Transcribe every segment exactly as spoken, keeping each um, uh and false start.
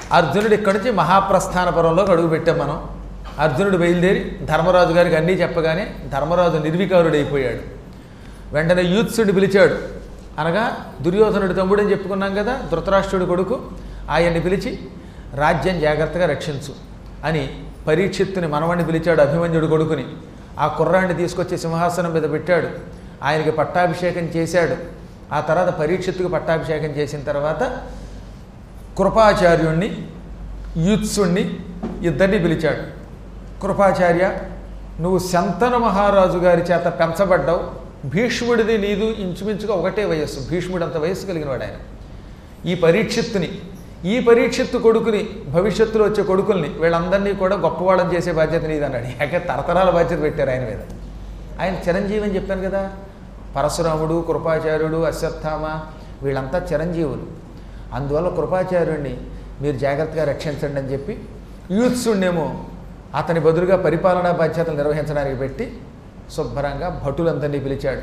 అర్జునుడు ఇక్కడి నుంచి మహాప్రస్థాన పర్వంలోకి అడుగు పెట్టాం మనం. అర్జునుడు బయలుదేరి ధర్మరాజు గారికి అన్నీ చెప్పగానే ధర్మరాజు నిర్వికారుడైపోయాడు. వెంటనే యూత్సుడిని పిలిచాడు. అనగా దుర్యోధనుడి తమ్ముడు అని చెప్పుకున్నాం కదా, ధృతరాష్ట్రుడి కొడుకు. ఆయన్ని పిలిచి రాజ్యం జాగ్రత్తగా రక్షించు అని పరీక్షిత్తుని మనవణ్ణి పిలిచాడు, అభిమన్యుడి కొడుకుని. ఆ కుర్రాన్ని తీసుకొచ్చి సింహాసనం మీద పెట్టాడు. ఆయనకి పట్టాభిషేకం చేశాడు. ఆ తర్వాత పరీక్షిత్తుకి పట్టాభిషేకం చేసిన తర్వాత కృపాచార్యుణ్ణి యూత్సుణ్ణి ఇద్దరిని పిలిచాడు. కృపాచార్య, నువ్వు శంతన మహారాజు గారి చేత పెంచబడ్డావు. భీష్ముడిది నీదు ఇంచుమించుగా ఒకటే వయస్సు, భీష్ముడు అంత వయస్సు కలిగిన వాడు ఆయన. ఈ పరీక్షిత్తుని ఈ పరీక్షిత్తు కొడుకుని భవిష్యత్తులో వచ్చే కొడుకుల్ని వీళ్ళందరినీ కూడా గొప్పవాళ్ళని చేసే బాధ్యత నీది అన్నాడు. యాకే తరతరాల బాధ్యత పెట్టారు ఆయన మీద. ఆయన చిరంజీవి అని చెప్పాను కదా, పరశురాముడు, కృపాచార్యుడు, అశ్వత్థామ వీళ్ళంతా చిరంజీవులు. అందువల్ల కృపాచార్యుడిని మీరు జాగ్రత్తగా రక్షించండి అని చెప్పి యూత్సుణ్ణేమో అతని బదులుగా పరిపాలనా బాధ్యతలు నిర్వహించడానికి పెట్టి శుభ్రంగా భటులందరినీ పిలిచాడు.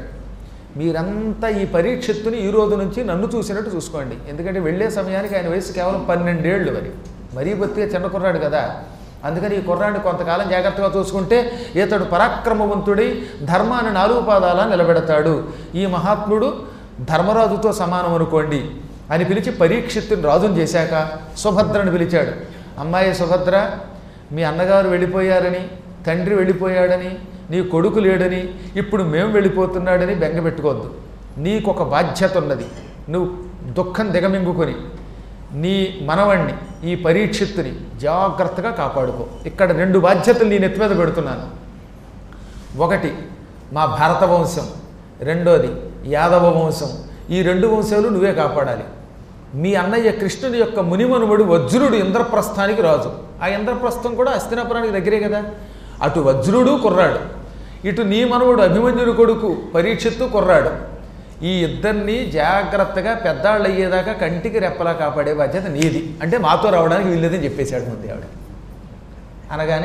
మీరంతా ఈ పరీక్షిత్తుని ఈ రోజు నుంచి నన్ను చూసినట్టు చూసుకోండి. ఎందుకంటే వెళ్ళే సమయానికి ఆయన వయసు కేవలం పన్నెండేళ్ళు. మరి మరీ బొత్తిగా చిన్న కుర్రాడు కదా. అందుకని ఈ కుర్రాడిని కొంతకాలం జాగ్రత్తగా చూసుకుంటే ఇతడు పరాక్రమవంతుడై ధర్మాన్ని నాలుగు పాదాల నిలబెడతాడు. ఈ మహాత్ముడు ధర్మరాజుతో సమానం అనుకోండి అని పిలిచి పరీక్షిత్తుని రాజుని చేశాక సుభద్రని పిలిచాడు. అమ్మాయి సుభద్ర, మీ అన్నగారు వెళ్ళిపోయారని, తండ్రి వెళ్ళిపోయాడని, నీ కొడుకు లేడని, ఇప్పుడు మేము వెళ్ళిపోతున్నాడని బెంగపెట్టుకోవద్దు. నీకొక బాధ్యత ఉన్నది. నువ్వు దుఃఖం దిగమింగుకొని నీ మనవణ్ణి ఈ పరీక్షిత్తుని జాగ్రత్తగా కాపాడుకో. ఇక్కడ రెండు బాధ్యతలు నేను ఎత్తి మీద పెడుతున్నాను. ఒకటి మా భరత వంశం, రెండోది యాదవ వంశం. ఈ రెండు వంశాలు నువ్వే కాపాడాలి. మీ అన్నయ్య కృష్ణుడి యొక్క మునిమనుమడు వజ్రుడు ఇంద్రప్రస్థానికి రాజు. ఆ ఇంద్రప్రస్థం కూడా హస్తినాపురానికి దగ్గరే కదా. అటు వజ్రుడు కుర్రాడు, ఇటు నీ మనవడు అభిమన్యుడి కొడుకు పరీక్షిత్తు కుర్రాడు. ఈ ఇద్దరిని జాగ్రత్తగా పెద్దాళ్ళు అయ్యేదాకా కంటికి రెప్పలా కాపాడే బాధ్యత నీది. అంటే మాతో రావడానికి వీల్లేదని చెప్పేశాడు ముందు ఆవిడ. అనగానే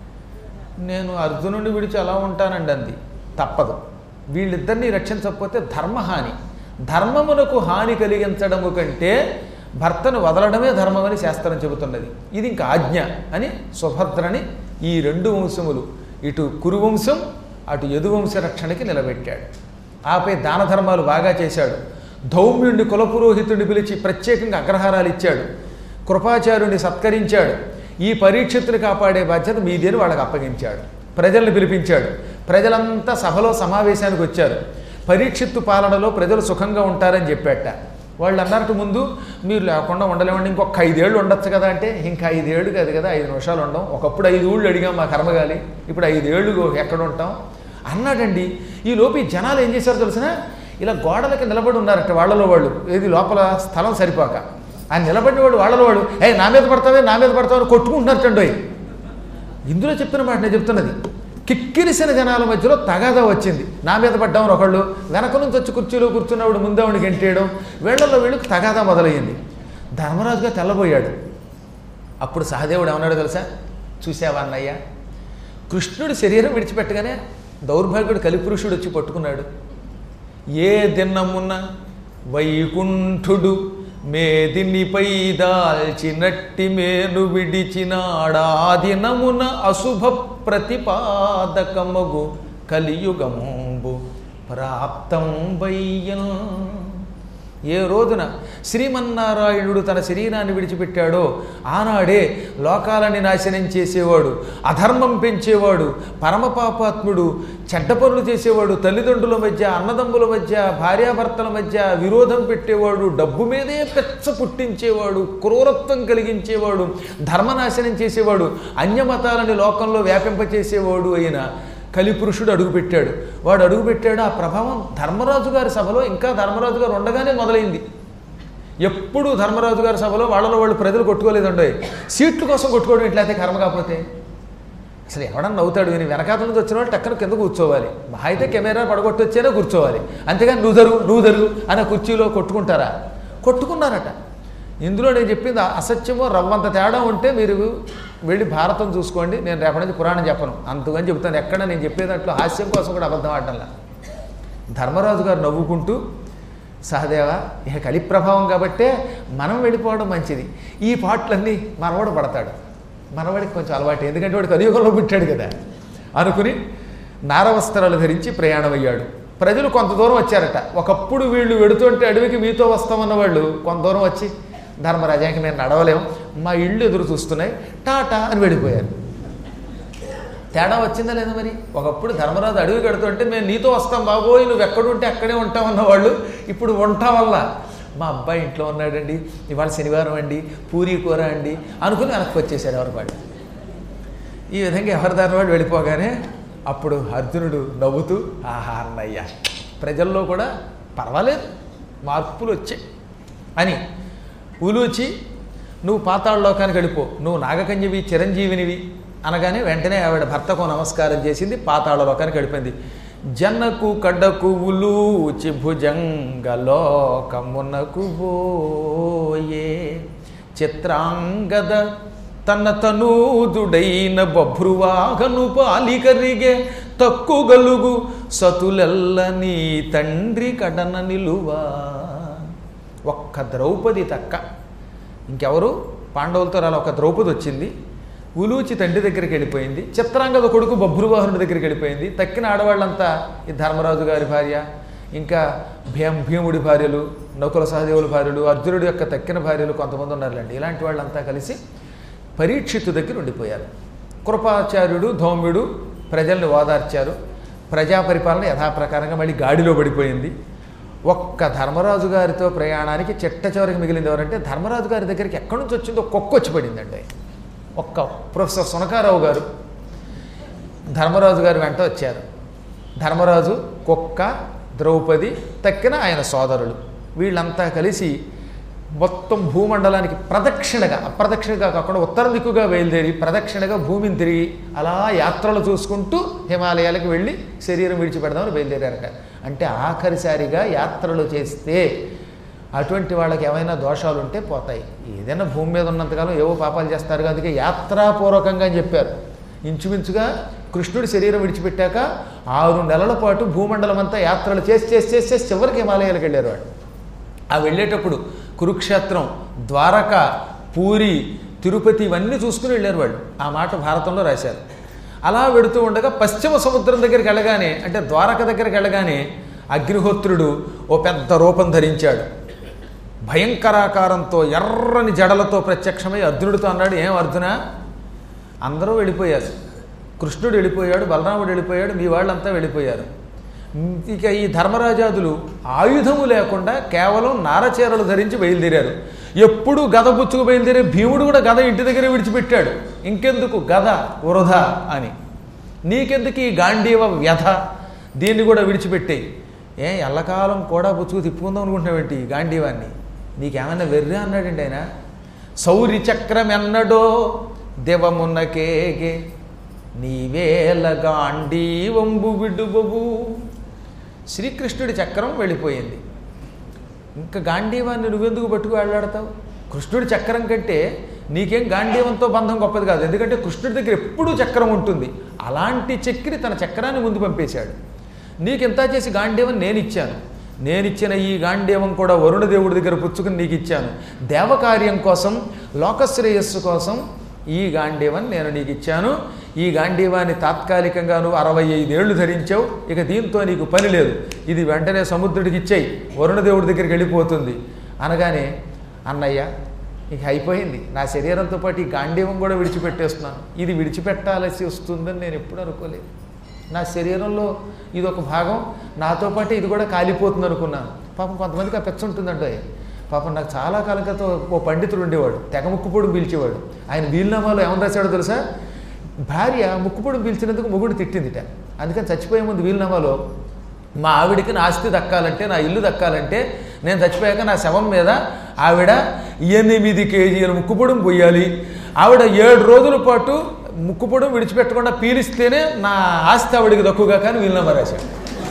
నేను అర్జునుడిని విడిచి అలా ఉంటానండి అంది. తప్పదు, వీళ్ళిద్దరినీ రక్షించకపోతే ధర్మహాని. ధర్మమునకు హాని కలిగించడము కంటే భర్తను వదలడమే ధర్మమని శాస్త్రం చెబుతున్నది. ఇది ఇంకా ఆజ్ఞ అని సుభద్రని ఈ రెండు వంశములు, ఇటు కురువంశం అటు యదువంశ రక్షణకి నిలబెట్టాడు. ఆపై దాన ధర్మాలు బాగా చేశాడు. ధౌమ్యుడిని కులపురోహితుడిని పిలిచి ప్రత్యేకంగా అగ్రహారాలు ఇచ్చాడు. కృపాచార్యుడిని సత్కరించాడు. ఈ పరీక్షిత్తుని కాపాడే బాధ్యత మీదేని వాళ్ళకి అప్పగించాడు. ప్రజల్ని పిలిపించాడు. ప్రజలంతా సభలో సమావేశానికి వచ్చారు. పరీక్షిత్తు పాలనలో ప్రజలు సుఖంగా ఉంటారని చెప్పాట. వాళ్ళు అన్నట్టు ముందు మీరు లేకుండా ఉండలేమండి, ఇంకొక ఐదేళ్ళు ఉండొచ్చు కదా అంటే, ఇంకా ఐదేళ్ళు కాదు కదా, ఐదు నిమిషాలు ఉండం. ఒకప్పుడు ఐదు ఊళ్ళు అడిగాం మా కర్మగాలి, ఇప్పుడు ఐదేళ్ళు ఎక్కడ ఉంటాం అన్నాడండి. ఈ లోపు ఈ జనాలు ఏం చేశారో తెలిసిన, ఇలా గోడలకి నిలబడి ఉన్నారట వాళ్ళలో వాళ్ళు. ఏది లోపల స్థలం సరిపోక ఆయన నిలబడిన వాడు వాళ్ళలో వాడు, ఏ నా మీద పడతావే నా మీద పడతావని కొట్టుకుంటున్నారటండోయ్. ఇందులో చెప్తున్న మాట నేను చెప్తున్నది. కిక్కిరిసిన జనాల మధ్యలో తగాదా వచ్చింది. నా మీద పడ్డామని ఒకళ్ళు, వెనక నుంచి వచ్చి కుర్చీలో కూర్చున్నవాడు ముందేవాడిని గెంటేయడం, వీళ్ళల్లో వీళ్ళకి తగాదా మొదలయ్యింది. ధర్మరాజుగా తెల్లబోయాడు. అప్పుడు సహదేవుడు ఏమన్నాడు తెలుసా? చూసావా అన్నయ్య, కృష్ణుడి శరీరం విడిచిపెట్టగానే దౌర్భాగ్యుడు కలిపురుషుడు వచ్చి పట్టుకున్నాడు. ఏ దిన్నమున్న వైకుంఠుడు మేదినిపై దాల్చినట్టి మేను విడిచినాడా దినమున అశుభ ప్రతిపాదకమగు కలియుగంబు ప్రాప్తం వయ్యం. ఏ రోజున శ్రీమన్నారాయణుడు తన శరీరాన్ని విడిచిపెట్టాడో ఆనాడే లోకాలని నాశనం చేసేవాడు, అధర్మం పెంచేవాడు, పరమపాపాత్ముడు, చెడ్డ పనులు చేసేవాడు, తల్లిదండ్రుల మధ్య అన్నదమ్ముల మధ్య భార్యాభర్తల మధ్య విరోధం పెట్టేవాడు, డబ్బు మీదే పెచ్చ పుట్టించేవాడు, క్రూరత్వం కలిగించేవాడు, ధర్మనాశనం చేసేవాడు, అన్యమతాలని లోకంలో వ్యాపింపచేసేవాడు అయిన కలిపురుషుడు అడుగుపెట్టాడు. వాడు అడుగుపెట్టాడు. ఆ ప్రభావం ధర్మరాజు గారి సభలో ఇంకా ధర్మరాజు గారు ఉండగానే మొదలైంది. ఎప్పుడు ధర్మరాజు గారి సభలో వాళ్ళలో వాళ్ళు ప్రజలు కొట్టుకోలేదండి. సీట్ల కోసం కొట్టుకోవడం ఎట్లయితే కర్మ కాకపోతే అసలు ఎవడన్నా నవ్వుతాడు. నేను వెనకాతల నుంచి వచ్చిన వాళ్ళు టక్కన కింద కూర్చోవాలి. మహా అయితే కెమెరా పడగొట్టి వచ్చేనే కూర్చోవాలి. అంతేగాని నువ్వు జరుగు నువ్వు జరుగు అనే కుర్చీలో కొట్టుకుంటారా? కొట్టుకున్నారట. ఇందులో నేను చెప్పింది అసత్యమో రవ్వంత తేడా ఉంటే మీరు వెళ్ళి భారతం చూసుకోండి. నేను రేపటి నుంచి పురాణం చెప్పను, అంతగాని చెబుతాను. ఎక్కడ నేను చెప్పేదాంట్లో హాస్యం కోసం కూడా అబద్ధం ఆడటంలా. ధర్మరాజు గారు నవ్వుకుంటూ సహదేవ ఇక కలి ప్రభావం కాబట్టే మనం వెళ్ళిపోవడం మంచిది. ఈ పాటలన్నీ మనవాడు పడతాడు, మనవాడికి కొంచెం అలవాటు, ఎందుకంటే వాడు కలియుగంలో పుట్టాడు కదా అనుకుని నారవస్త్రాలు ధరించి ప్రయాణమయ్యాడు. ప్రజలు కొంత దూరం వచ్చారట. ఒకప్పుడు వీళ్ళు వెడుతుంటే అడవికి మీతో వస్తామన్న వాళ్ళు కొంత దూరం వచ్చి, ధర్మరాజాకి నేను నడవలేము, మా ఇళ్ళు ఎదురు చూస్తున్నాయి, టాటా అని వెళ్ళిపోయారు. తేడా వచ్చిందా లేదా మరి? ఒకప్పుడు ధర్మరాజు అడవి కడుతుంటే మేము నీతో వస్తాం బాబోయ్, నువ్వు ఎక్కడుంటే అక్కడే ఉంటామన్న వాళ్ళు ఇప్పుడు ఉంటా వల్ల మా అబ్బాయి ఇంట్లో ఉన్నాడండి, ఇవాళ శనివారం అండి, పూరీ కూర అండి అనుకుని వెనక్కి వచ్చేసాడు ఎవరి వాళ్ళు. ఈ విధంగా ఎవరి దాని వాళ్ళు వెళ్ళిపోగానే అప్పుడు అర్జునుడు నవ్వుతూ, ఆహా అన్నయ్య ప్రజల్లో కూడా పర్వాలేదు మార్పులు వచ్చాయి అని ఉలూచి, నువ్వు పాతాళలోకానికి వెళ్ళిపో, నువ్వు నాగకన్యవి చిరంజీవినివి అనగానే వెంటనే ఆవిడ భర్తకు నమస్కారం చేసింది, పాతాళలోకానికి వెళ్ళిపోయింది. జన్నకు కడ్డకు ఉలూచి భుజంగలోకమునకు పోయే చిత్రాంగద తన తనూదుడైన బభ్రువాగను పాలికరిగే తక్కుగలుగు సతులెల్ల నీ తండ్రి కడన నిలువా. ఒక్క ద్రౌపది తక్క, ఇంకెవరు పాండవులతో రాలి ఒక ద్రౌపది వచ్చింది. ఉలూచి తండ్రి దగ్గరికి వెళ్ళిపోయింది, చిత్రాంగద కొడుకు బభ్రువాహనుడి దగ్గరికి వెళ్ళిపోయింది. తక్కిన ఆడవాళ్ళంతా ఈ ధర్మరాజు గారి భార్య, ఇంకా భీం భీముడి భార్యలు, నకుల సహదేవుల భార్యలు, అర్జునుడి యొక్క తక్కిన భార్యలు కొంతమంది ఉన్నారులేండి. ఇలాంటి వాళ్ళంతా కలిసి పరీక్షిత్తు దగ్గర ఉండిపోయారు. కృపాచార్యుడు ధౌమ్యుడు ప్రజల్ని ఓదార్చారు. ప్రజా పరిపాలన యథాప్రకారంగా మళ్ళీ గాడిలో పడిపోయింది. ఒక్క ధర్మరాజు గారితో ప్రయాణానికి చిట్ట చివరికి మిగిలింది ఎవరంటే, ధర్మరాజు గారి దగ్గరికి ఎక్కడి నుంచి వచ్చిందో కుక్క వచ్చి పడిందండి. ఒక్క ప్రొఫెసర్ సునకారావు గారు ధర్మరాజు గారి వెంట వచ్చారు. ధర్మరాజు, కుక్క, ద్రౌపది, తక్కిన ఆయన సోదరులు వీళ్ళంతా కలిసి మొత్తం భూమండలానికి ప్రదక్షిణగా, అప్రదక్షిణగా కాకుండా ఉత్తర దిక్కుగా బయలుదేరి ప్రదక్షిణగా భూమిని తిరిగి అలా యాత్రలు చూసుకుంటూ హిమాలయాలకు వెళ్ళి శరీరం విడిచిపెడదామని బయలుదేరారట. అంటే ఆఖరిసారిగా యాత్రలు చేస్తే అటువంటి వాళ్ళకి ఏమైనా దోషాలు ఉంటే పోతాయి. ఏదైనా భూమి మీద ఉన్నంతకాలం ఏవో పాపాలు చేస్తారు, అందుకే యాత్రాపూర్వకంగా అని చెప్పారు. ఇంచుమించుగా కృష్ణుడి శరీరం విడిచిపెట్టాక ఆరు నెలల పాటు భూమండలం అంతా యాత్రలు చేసి చేసి చేసి చేసి చివరికి హిమాలయాలకు వెళ్ళారు వాడు. ఆ వెళ్ళేటప్పుడు కురుక్షేత్రం, ద్వారక, పూరి, తిరుపతి ఇవన్నీ చూసుకుని వెళ్ళారు వాళ్ళు. ఆ మాట భారతంలో రాశారు. అలా వెడుతూ ఉండగా పశ్చిమ సముద్రం దగ్గరికి వెళ్ళగానే, అంటే ద్వారక దగ్గరికి వెళ్ళగానే అగ్నిహోత్రుడు ఓ పెద్ద రూపం ధరించాడు. భయంకరాకారంతో ఎర్రని జడలతో ప్రత్యక్షమై అర్జునుడితో అన్నాడు, ఏం అర్జున, అందరూ వెళ్ళిపోయారు, కృష్ణుడు వెళ్ళిపోయాడు, బలరాముడు వెళ్ళిపోయాడు, మీ వాళ్ళంతా వెళ్ళిపోయారు. ఇక ఈ ధర్మరాజాదులు ఆయుధము లేకుండా కేవలం నారచీరలు ధరించి బయలుదేరారు. ఎప్పుడు గద పుచ్చుకు బయలుదేరే భీముడు కూడా గద ఇంటి దగ్గరే విడిచిపెట్టాడు. ఇంకెందుకు గద వృధా అని, నీకెందుకు ఈ గాంధీవ వ్యధ, దీన్ని కూడా విడిచిపెట్టేయి. ఏ ఎల్లకాలం కూడా పుచ్చుకు తిప్పుకుందాం అనుకుంటున్నావేంటి ఈ గాంధీవాన్ని, నీకేమైనా వెర్రి అన్నాడండి ఆయన. సౌరి చక్రం ఎన్నడో దేవమున్నకేగే నీవేల గాంధీవంబు విడుబబు. శ్రీకృష్ణుడి చక్రం వెళ్ళిపోయింది, ఇంకా గాంధీవాన్ని నువ్వెందుకు పట్టుకు వెళ్ళాడతావు? కృష్ణుడి చక్రం కంటే నీకేం గాంధీవంతో బంధం గొప్పది కాదు, ఎందుకంటే కృష్ణుడి దగ్గర ఎప్పుడూ చక్రం ఉంటుంది. అలాంటి చక్రి తన చక్రాన్ని ముందు పంపేశాడు. నీకు ఎంత చేసి గాంధీవం నేను ఇచ్చాను, నేనిచ్చిన ఈ గాంధీవం కూడా వరుణదేవుడి దగ్గర పుచ్చుకుని నీకు ఇచ్చాను. దేవకార్యం కోసం, లోకశ్రేయస్సు కోసం ఈ గాంధీవం నేను నీకు ఇచ్చాను. ఈ గాంధీవాన్ని తాత్కాలికంగా నువ్వు అరవై ఐదేళ్లు ధరించావు, ఇక దీంతో నీకు పని లేదు, ఇది వెంటనే సముద్రుడికి ఇచ్చేయి, వరుణదేవుడి దగ్గరికి వెళ్ళిపోతుంది అనగానే, అన్నయ్య ఇక అయిపోయింది, నా శరీరంతో పాటు ఈ గాంధీవం కూడా విడిచిపెట్టేస్తున్నాను, ఇది విడిచిపెట్టాల్సి వస్తుందని నేను ఎప్పుడు అనుకోలేదు. నా శరీరంలో ఇది ఒక భాగం, నాతో పాటు ఇది కూడా కాలిపోతుంది అనుకున్నాను. పాపం కొంతమందికి ఆ పెచ్చ ఉంటుందండి. పాపం నాకు చాలా కాలం క్రితం ఓ పండితుడు ఉండేవాడు, తెగ ముక్కుపొడుం పీల్చేవాడు. ఆయన వీలునామాలో ఏమని రాశాడో తెలుసా? భార్య ముక్కుపొడుం పీల్చినందుకు మొగుడు తిట్టిందిట. అందుకని చచ్చిపోయే ముందు వీలునామాలో, మా ఆవిడికి నా ఆస్తి దక్కాలంటే, నా ఇల్లు దక్కాలంటే నేను చచ్చిపోయాక నా శవం మీద ఆవిడ ఎనిమిది కేజీల ముక్కుపొడుం పోయాలి, ఆవిడ ఏడు రోజుల పాటు ముక్కుపొడుం విడిచిపెట్టకుండా పీలిస్తేనే నా ఆస్తి ఆవిడికి దక్కుగా కానీ వీలునామా రాశాడు.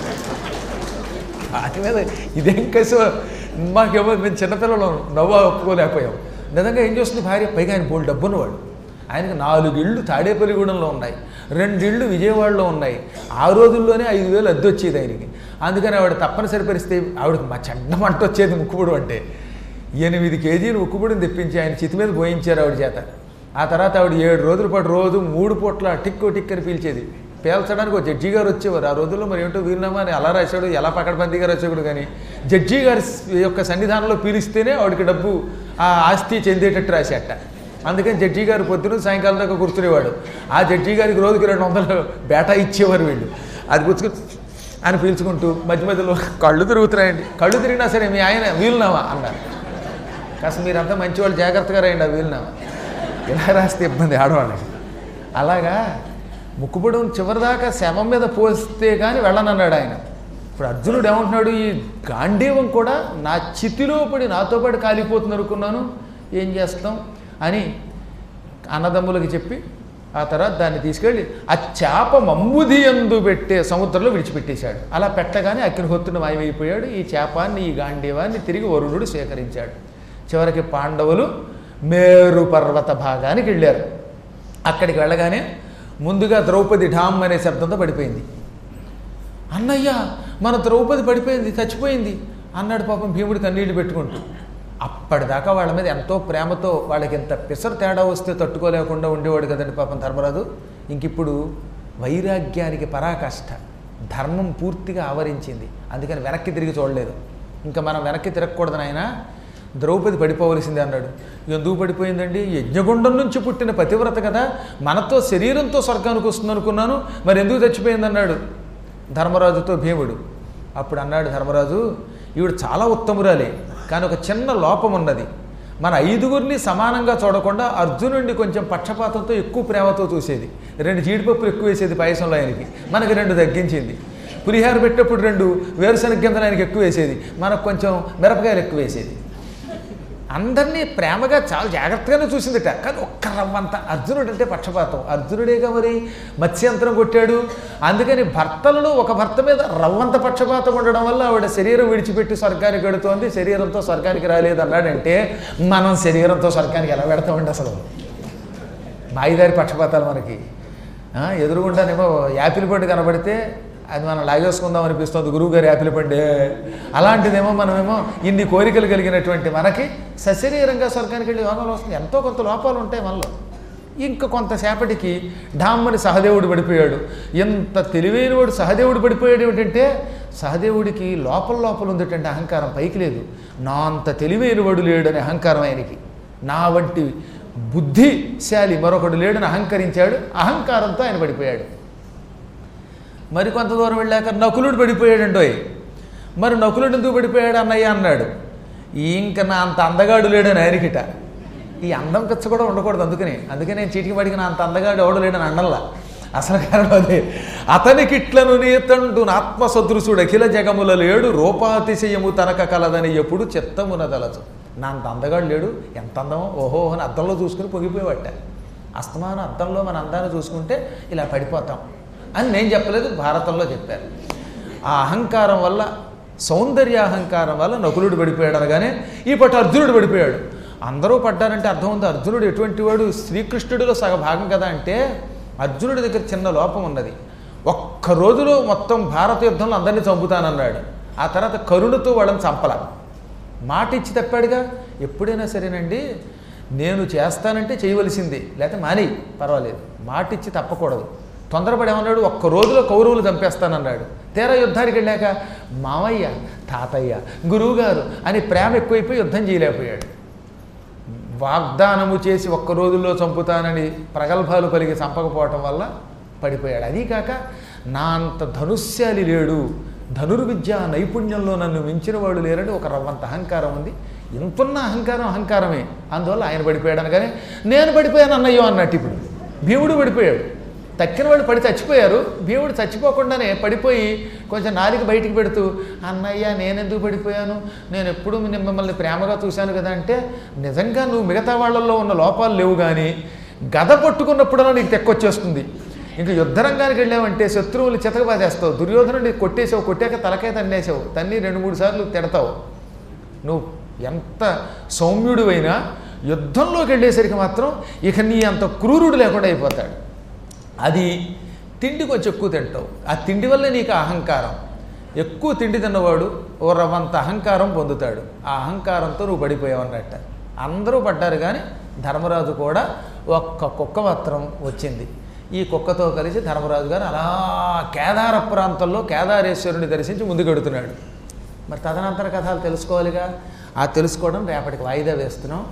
వాటి మీద ఇదేం కసో, మాకేమో మేము చిన్నపిల్లలు నవ్వు ఒప్పుకోలేకపోయాం. నిజంగా ఏం చేస్తుంది భార్య, పైగా ఆయన బోల్డ్ డబ్బున్నవాడు. ఆయనకు నాలుగు ఇళ్ళు తాడేపల్లిగూడెంలో ఉన్నాయి, రెండు ఇళ్ళు విజయవాడలో ఉన్నాయి. ఆ రోజుల్లోనే ఐదు వేలు అద్దె వచ్చేది ఆయనకి. ఆ అందుకని ఆవిడ తప్పనిసరి పరిస్థితి ఆవిడకి మా చెడ్డ మంట వచ్చేది ముక్కుపుడు అంటే. ఎనిమిది కేజీలు ముక్కుపుడిని తెప్పించి ఆయన చితి మీద పోయించారు ఆవిడ చేత. ఆ తర్వాత ఆవిడ ఏడు రోజుల పాటు రోజు మూడు పూట్ల టిక్కు టిక్ అని పీల్చేది. పేల్చడానికి ఒక జడ్జి గారు వచ్చేవారు. ఆ రోజుల్లో మరి ఏంటో వీలునామా అని అలా రాశాడు, ఎలా పకడ్బందీగా రాసేవాడు. కానీ జడ్జి గారి యొక్క సన్నిధానంలో పీలిస్తేనే ఆవిడకి డబ్బు ఆ ఆస్తి చెందేటట్టు రాసేట. అందుకని జడ్జి గారు పొద్దున సాయంకాలం దాకా కూర్చునేవాడు. ఆ జడ్జి గారికి రోజుకి రెండు వందలు బేటా ఇచ్చేవారు వీళ్ళు. అది పుచ్చుకుని అని పీల్చుకుంటూ మధ్య మధ్యలో కళ్ళు తిరుగుతున్నాయండి. కళ్ళు తిరిగినా సరే మీ ఆయన వీలునామా అన్నారు. కాస్త మీరంతా మంచివాళ్ళు జాగ్రత్తగా రాయండి ఆ వీలునామా. ఇలా రాస్తే ఇబ్బంది ఆడవాళ్ళకి. అలాగా ముక్కుపుడం చివరిదాకా శవం మీద పోస్తే కానీ వెళ్ళనన్నాడు ఆయన. ఇప్పుడు అర్జునుడు ఏమంటున్నాడు, ఈ గాంధీవం కూడా నా చితిలో పడి నాతో పాటు కాలిపోతుంది అనుకున్నాను, ఏం చేస్తాం అని అన్నదమ్ములకి చెప్పి ఆ తర్వాత దాన్ని తీసుకెళ్ళి ఆ చేప మమ్ముది యందు పెట్టే సముద్రంలో విడిచిపెట్టేశాడు. అలా పెట్టగానే అగ్నిహోత్రుడు మాయమైపోయాడు. ఈ చేపాన్ని ఈ గాంధీవాన్ని తిరిగి వరుణుడు స్వీకరించాడు. చివరికి పాండవులు మేరు పర్వత భాగానికి వెళ్ళారు. అక్కడికి వెళ్ళగానే ముందుగా ద్రౌపది ఢామ్ అనే శబ్దంతో పడిపోయింది. అన్నయ్య మన ద్రౌపది పడిపోయింది, చచ్చిపోయింది అన్నాడు పాపం భీముడు కన్నీళ్లు పెట్టుకుంటూ. అప్పటిదాకా వాళ్ళ మీద ఎంతో ప్రేమతో వాళ్ళకి ఎంత పిసరు తేడా వస్తే తట్టుకోలేకుండా ఉండేవాడు కదండి పాపం ధర్మరాజు. ఇంకిప్పుడు వైరాగ్యానికి పరాకాష్ఠ, ధర్మం పూర్తిగా ఆవరించింది. అందుకని వెనక్కి తిరిగి చూడలేదు. ఇంకా మనం వెనక్కి తిరగకూడదని ఆయన ద్రౌపది పడిపోవలసిందే అన్నాడు. ఎందుకు పడిపోయిందండి, యజ్ఞగుండం నుంచి పుట్టిన పతివ్రత కదా, మనతో శరీరంతో స్వర్గానికి వస్తుంది అనుకున్నాను, మరి ఎందుకు చచ్చిపోయింది అన్నాడు ధర్మరాజుతో భీముడు. అప్పుడు అన్నాడు ధర్మరాజు, ఈవిడ చాలా ఉత్తమురాలే, కానీ ఒక చిన్న లోపం ఉన్నది. మన ఐదుగురిని సమానంగా చూడకుండా అర్జునుడిని కొంచెం పక్షపాతంతో ఎక్కువ ప్రేమతో చూసేది. రెండు జీడిపప్పులు ఎక్కువ వేసేది పాయసంలో ఆయనకి, మనకి రెండు తగ్గించింది. పులిహార పెట్టేప్పుడు రెండు వేరుశనగ గింజలు ఆయనకి ఎక్కువ వేసేది, మనకు కొంచెం మిరపకాయలు ఎక్కువ వేసేది. అందరినీ ప్రేమగా చాలా జాగ్రత్తగానే చూసిందిట. కానీ ఒక్క రవ్వంత అర్జునుడు అంటే పక్షపాతం. అర్జునుడేగా మరి మత్స్యంతరం కొట్టాడు. అందుకని భర్తలలో ఒక భర్త మీద రవ్వంత పక్షపాతం ఉండడం వల్ల ఆవిడ శరీరం విడిచిపెట్టి స్వర్గానికి వెడుతోంది, శరీరంతో స్వర్గానికి రాలేదు అన్నాడంటే మనం శరీరంతో స్వర్గానికి ఎలా పెడతామండి అసలు? మాయిదారి పక్షపాతాలు మనకి. ఎదురుగుండానేమో యాపిల్ పండు కనబడితే అది మనం లాగేసుకుందాం అనిపిస్తుంది, గురువుగారు యాపిల్ పండే. అలాంటిదేమో మనమేమో ఇన్ని కోరికలు కలిగినటువంటి మనకి సశరీరంగా స్వర్గానికి వెళ్ళి యోగంలో వస్తుంది. ఎంతో కొంత లోపాలు ఉంటాయి మనలో. ఇంకా కొంతసేపటికి ఢామ్మని సహదేవుడు పడిపోయాడు. ఎంత తెలివైనవాడు సహదేవుడు పడిపోయాడు ఏమిటంటే, సహదేవుడికి లోపల లోపల ఉందేటంటే అహంకారం, పైకి లేదు. నా అంత తెలివైనవాడు లేడని అహంకారం ఆయనకి. నా వంటి బుద్ధిశాలి మరొకడు లేడని అహంకరించాడు. అహంకారంతో ఆయన పడిపోయాడు. మరి కొంత దూరం వెళ్ళాక నకులుడు పడిపోయాడండోయ్. మరి నకులుడు ఎందుకు పడిపోయాడు అన్నయ్య అన్నాడు. ఇంకా నా అంత అందగాడు లేడని ఆయనకిట. ఈ అందం పిచ్చ కూడా ఉండకూడదు. అందుకని అందుకని నేను చీటికి పడికి నా అంత అందగాడు ఎవడు లేడని అండల్లా. అసలు కారణం అదే. అతనికిట్లను నీతండు ఆత్మసదృశుడు అఖిల జగముల లేడు, రూపాతిశయము తనక కలదని ఎప్పుడు చిత్తమున తలచు. నా అంత అందగాడు లేడు, ఎంత అందమో ఓహో అని అద్దంలో చూసుకుని పొగిపోయేవాట. అస్తమాన అద్దంలో మన అందాన్ని చూసుకుంటే ఇలా పడిపోతాం అని నేను చెప్పలేదు, భారతంలో చెప్పారు. ఆ అహంకారం వల్ల, సౌందర్య అహంకారం వల్ల నకులుడు పడిపోయాడు అనగానే ఈ పట్టు అర్జునుడు పడిపోయాడు. అందరూ పడ్డారంటే అర్థం ఉంది. అర్జునుడు ఎటువంటి వాడు, శ్రీకృష్ణుడిలో సగ భాగం కదా అంటే అర్జునుడి దగ్గర చిన్న లోపం ఉన్నది. ఒక్క రోజులో మొత్తం భారత యుద్ధంలో అందరినీ చంపుతానన్నాడు. ఆ తర్వాత కరుణతో వాళ్ళని చంపల. మాట ఇచ్చి తప్పాడుగా. ఎప్పుడైనా సరేనండి, నేను చేస్తానంటే చేయవలసింది, లేకపోతే మాని పర్వాలేదు, మాట ఇచ్చి తప్పకూడదు. తొందరపడి ఏమన్నాడు, ఒక్క రోజులో కౌరవులు చంపేస్తానన్నాడు. తీరా యుద్ధానికి వెళ్ళాక మామయ్య, తాతయ్య, గురువుగారు అని ప్రేమ ఎక్కువైపోయి యుద్ధం చేయలేకపోయాడు. వాగ్దానము చేసి ఒక్క రోజుల్లో చంపుతానని ప్రగల్భాలు పలికి చంపకపోవటం వల్ల పడిపోయాడు. అదీ కాక నా అంత ధనుశ్శాలి లేడు, ధనుర్విద్య నైపుణ్యంలో నన్ను మించిన వాడు లేరని ఒక రవ్వంత అహంకారం ఉంది. ఇంతున్న అహంకారం అహంకారమే. అందువల్ల ఆయన పడిపోయాడు అనగానే నేను పడిపోయాను అన్నయ్యో అన్నట్టు ఇప్పుడు భీముడు పడిపోయాడు. తక్కిన వాళ్ళు పడి చచ్చిపోయారు. భీముడు చచ్చిపోకుండానే పడిపోయి కొంచెం నాలిక బయటికి పెడుతూ, అన్నయ్య నేనెందుకు పడిపోయాను, నేను ఎప్పుడు మిమ్మల్ని ప్రేమగా చూశాను కదా అంటే, నిజంగా నువ్వు మిగతా వాళ్ళల్లో ఉన్న లోపాలు లేవు, కానీ గద పట్టుకున్నప్పుడన్నా నీకు తెక్కొచ్చేస్తుంది. ఇంకా యుద్ధరంగానికి వెళ్ళావంటే శత్రువులు చితకబాదేస్తావు. దుర్యోధనుడిని కొట్టేసావు, కొట్టాక తలకాయ తన్నేసావు, తన్ని రెండు మూడు సార్లు తిడతావు. నువ్వు ఎంత సౌమ్యుడు అయినా యుద్ధంలోకి వెళ్ళేసరికి మాత్రం ఇక నీ అంత క్రూరుడు లేకుండా అయిపోతాడు. అది తిండి కొంచెం ఎక్కువ తింటావు, ఆ తిండి వల్ల నీకు అహంకారం. ఎక్కువ తిండి తిన్నవాడు ఓ రవ్వంత అహంకారం పొందుతాడు. ఆ అహంకారంతో నువ్వు పడిపోయావన్నట్ట. అందరూ పడ్డారు, కానీ ధర్మరాజు కూడా ఒక్క కుక్క మాత్రం వచ్చింది. ఈ కుక్కతో కలిసి ధర్మరాజు గారు అలా కేదార ప్రాంతంలో కేదారేశ్వరుని దర్శించి ముందుకెడుతున్నాడు. మరి తదనంతర కథలు తెలుసుకోవాలిగా. ఆ తెలుసుకోవడం రేపటికి వాయిదా వేస్తున్నాం.